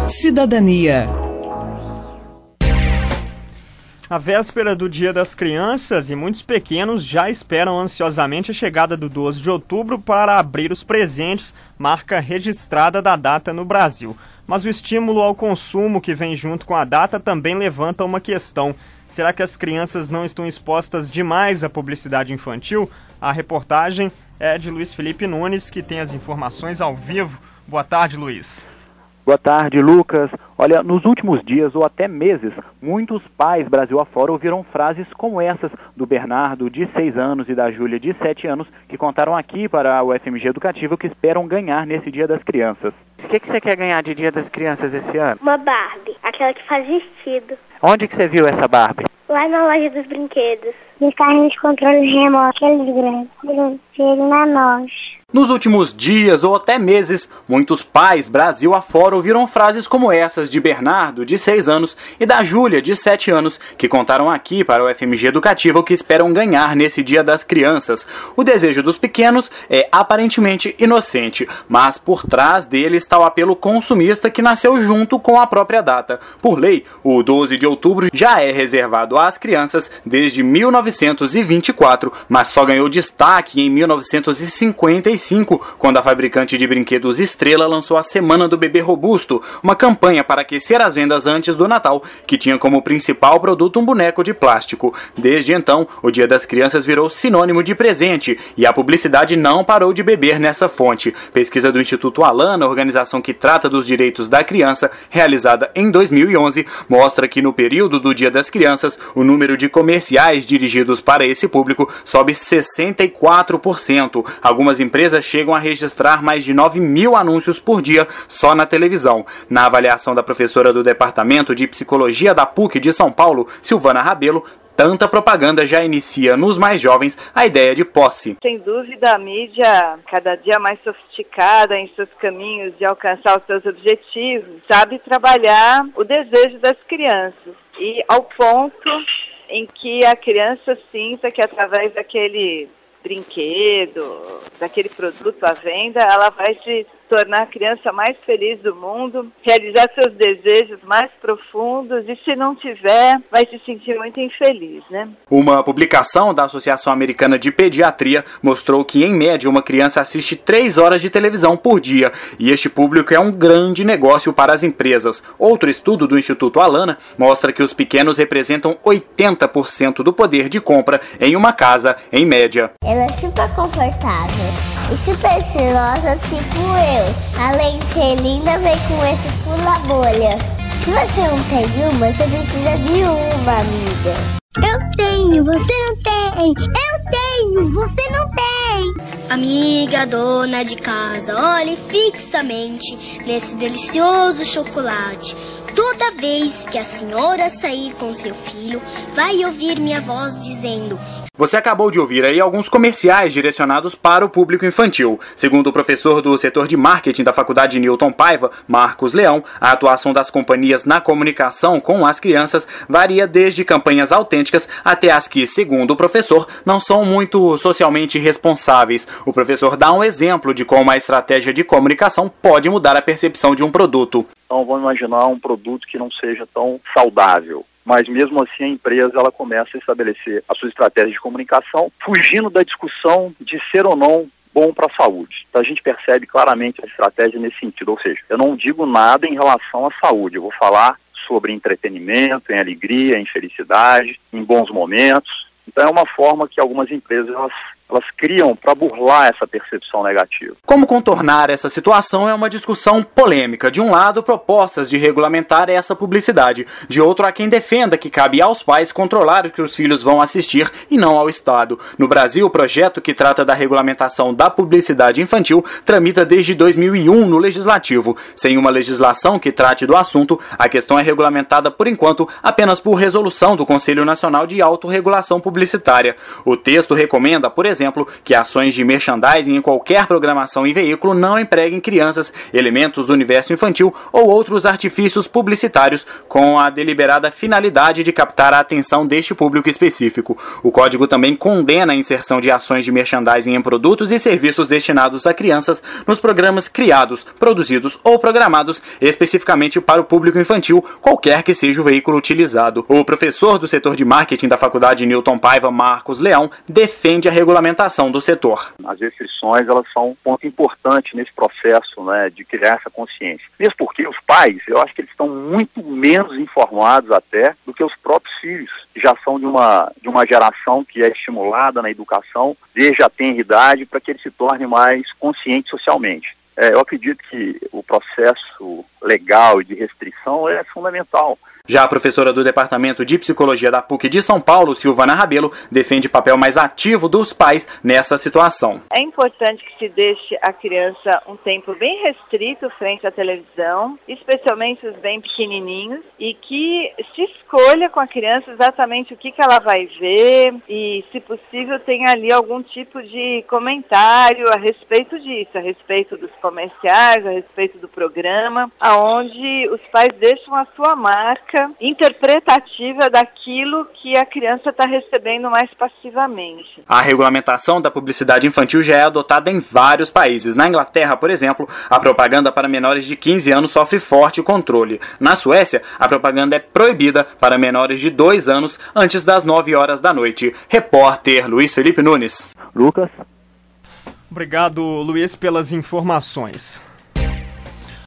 Cidadania. Na véspera do Dia das Crianças, e muitos pequenos já esperam ansiosamente a chegada do 12 de outubro para abrir os presentes, marca registrada da data no Brasil. Mas o estímulo ao consumo que vem junto com a data também levanta uma questão. Será que as crianças não estão expostas demais à publicidade infantil? A reportagem é de Luiz Felipe Nunes, que tem as informações ao vivo. Boa tarde, Luiz. Boa tarde, Lucas. Olha, nos últimos dias ou até meses, muitos pais Brasil afora ouviram frases como essas do Bernardo, de 6 anos, e da Júlia, de 7 anos, que contaram aqui para o FMG Educativo que esperam ganhar nesse Dia das Crianças. O que você quer ganhar de Dia das Crianças esse ano? Uma Barbie, aquela que faz vestido. Onde que você viu essa Barbie? Lá na loja dos brinquedos. Os carrinhos de controle remoto, aqueles grandes, ele na nós. Nos últimos dias ou até meses, muitos pais Brasil afora ouviram frases como essas de Bernardo, de 6 anos, e da Júlia, de 7 anos, que contaram aqui para o FMG Educativo que esperam ganhar nesse Dia das Crianças. O desejo dos pequenos é aparentemente inocente, mas por trás dele está o apelo consumista que nasceu junto com a própria data. Por lei, o 12 de outubro já é reservado às crianças desde 1924, mas só ganhou destaque em 1955, quando a fabricante de brinquedos Estrela lançou a Semana do Bebê Robusto, uma campanha para aquecer as vendas antes do Natal, que tinha como principal produto um boneco de plástico. Desde então, o Dia das Crianças virou sinônimo de presente, e a publicidade não parou de beber nessa fonte. Pesquisa do Instituto Alana, organização que trata dos direitos da criança, realizada em 2011, mostra que no período do Dia das Crianças, o número de comerciais dirigidos para esse público sobe 64%. Algumas empresas chegam a registrar mais de 9 mil anúncios por dia só na televisão. Na avaliação da professora do Departamento de Psicologia da PUC de São Paulo, Silvana Rabelo, tanta propaganda já inicia nos mais jovens a ideia de posse. Sem dúvida, a mídia, cada dia mais sofisticada em seus caminhos de alcançar os seus objetivos, sabe trabalhar o desejo das crianças, e ao ponto em que a criança sinta que através daquele brinquedo, daquele produto à venda, ela vai se tornar a criança mais feliz do mundo, realizar seus desejos mais profundos, e se não tiver, vai se sentir muito infeliz, né? Uma publicação da Associação Americana de Pediatria mostrou que, em média, uma criança assiste 3 horas de televisão por dia, e este público é um grande negócio para as empresas. Outro estudo do Instituto Alana mostra que os pequenos representam 80% do poder de compra em uma casa, em média. Ela é super confortável e super estilosa, tipo eu. Além de ser linda, vem com esse pula-bolha. Se você não tem uma, você precisa de uma, amiga. Eu tenho, você não tem. Eu tenho, você não tem. Amiga dona de casa, olhe fixamente nesse delicioso chocolate. Toda vez que a senhora sair com seu filho, vai ouvir minha voz dizendo... Você acabou de ouvir aí alguns comerciais direcionados para o público infantil. Segundo o professor do setor de marketing da Faculdade Newton Paiva, Marcos Leão, a atuação das companhias na comunicação com as crianças varia desde campanhas autênticas até as que, segundo o professor, não são muito socialmente responsáveis. O professor dá um exemplo de como a estratégia de comunicação pode mudar a percepção de um produto. Então vamos imaginar um produto que não seja tão saudável. Mas mesmo assim a empresa ela começa a estabelecer a sua estratégia de comunicação, fugindo da discussão de ser ou não bom para a saúde. Então a gente percebe claramente a estratégia nesse sentido, ou seja, eu não digo nada em relação à saúde, eu vou falar sobre entretenimento, em alegria, em felicidade, em bons momentos. Então é uma forma que algumas empresas elas criam para burlar essa percepção negativa. Como contornar essa situação é uma discussão polêmica. De um lado, propostas de regulamentar essa publicidade. De outro, há quem defenda que cabe aos pais controlar o que os filhos vão assistir e não ao Estado. No Brasil, o projeto que trata da regulamentação da publicidade infantil tramita desde 2001 no Legislativo. Sem uma legislação que trate do assunto, a questão é regulamentada, por enquanto, apenas por resolução do Conselho Nacional de Autorregulação Publicitária. O texto recomenda, por exemplo, exemplo, que ações de merchandising em qualquer programação e veículo não empreguem crianças, elementos do universo infantil ou outros artifícios publicitários com a deliberada finalidade de captar a atenção deste público específico. O Código também condena a inserção de ações de merchandising em produtos e serviços destinados a crianças nos programas criados, produzidos ou programados especificamente para o público infantil, qualquer que seja o veículo utilizado. O professor do setor de marketing da Faculdade Newton Paiva, Marcos Leão, defende a regulamentação do setor. As restrições, elas são um ponto importante nesse processo, né, de criar essa consciência. Mesmo porque os pais, eu acho que eles estão muito menos informados até do que os próprios filhos, que já são de uma geração que é estimulada na educação desde a tenra idade para que ele se torne mais consciente socialmente. Eu acredito que o processo legal e de restrição é fundamental. Já a professora do Departamento de Psicologia da PUC de São Paulo, Silvana Rabelo, defende papel mais ativo dos pais nessa situação. É importante que se deixe a criança um tempo bem restrito frente à televisão, especialmente os bem pequenininhos, e que se escolha com a criança exatamente o que ela vai ver e, se possível, tenha ali algum tipo de comentário a respeito disso, a respeito dos comerciais, a respeito do programa, aonde os pais deixam a sua marca interpretativa daquilo que a criança está recebendo mais passivamente. A regulamentação da publicidade infantil já é adotada em vários países. Na Inglaterra, por exemplo, a propaganda para menores de 15 anos sofre forte controle. Na Suécia, a propaganda é proibida para menores de 2 anos antes das 9 horas da noite. Repórter Luiz Felipe Nunes. Lucas. Obrigado, Luiz, pelas informações.